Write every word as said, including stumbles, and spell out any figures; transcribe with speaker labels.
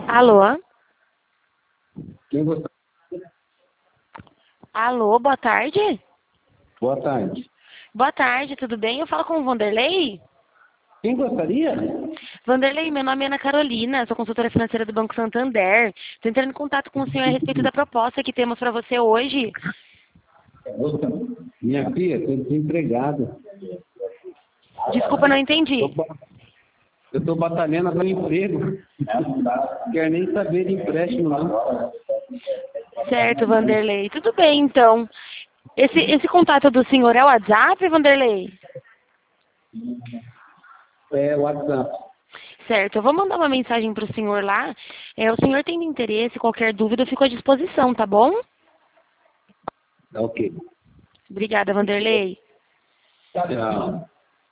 Speaker 1: Alô?
Speaker 2: Quem gostaria?
Speaker 1: Alô, boa tarde?
Speaker 2: Boa tarde.
Speaker 1: Boa tarde, tudo bem? Eu falo com o Vanderlei?
Speaker 2: Quem gostaria?
Speaker 1: Vanderlei, meu nome é Ana Carolina, sou consultora financeira do Banco Santander. Estou entrando em contato com o senhor a respeito da proposta que temos para você hoje.
Speaker 2: Minha filha, estou desempregado.
Speaker 1: Desculpa, não entendi.
Speaker 2: Eu estou batalhando para emprego. Não quero nem saber de empréstimo, não.
Speaker 1: Certo, Vanderlei. Tudo bem, então. Esse, esse contato do senhor é o WhatsApp, Vanderlei?
Speaker 2: É WhatsApp.
Speaker 1: Certo, eu vou mandar uma mensagem para o senhor lá. É, o senhor tendo interesse, qualquer dúvida, eu fico à disposição, tá bom?
Speaker 2: Tá ok.
Speaker 1: Obrigada, Vanderlei.
Speaker 2: Tchau.